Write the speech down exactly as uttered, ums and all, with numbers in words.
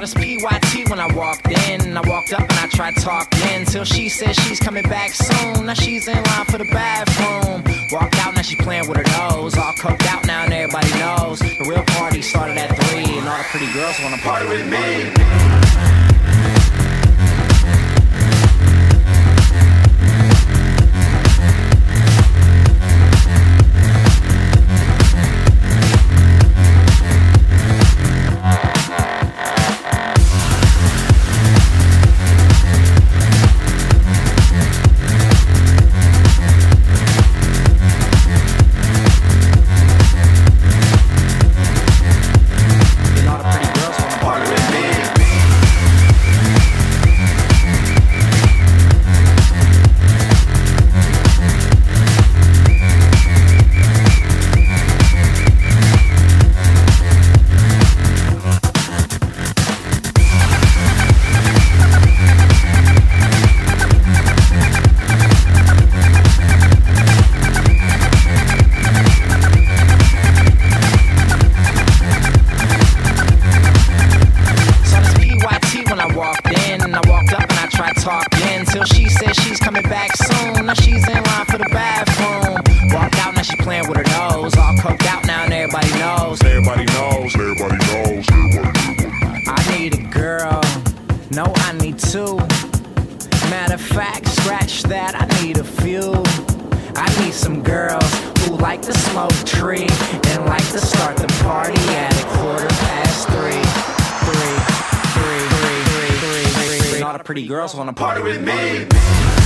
this P Y T when I walked in. I walked up and I tried talking till she said she's coming back soon. Now she's in line for the bathroom. Walked out, now she playing with her nose. All coked out now and everybody knows the real party started at three, and all the pretty girls wanna party with me. Talking till she said she's coming back soon. Now she's in line for the bathroom. Walked out, now she playing with her nose. All coked out now and everybody knows. Everybody knows, everybody knows, everybody knows. I need a girl, no I need two. Matter of fact, scratch that, I need a few. I need some girls who like to smoke tree and like to start the party at a quarter past three. Three, three, three, three, three, three, three. All the pretty girls wanna party with me.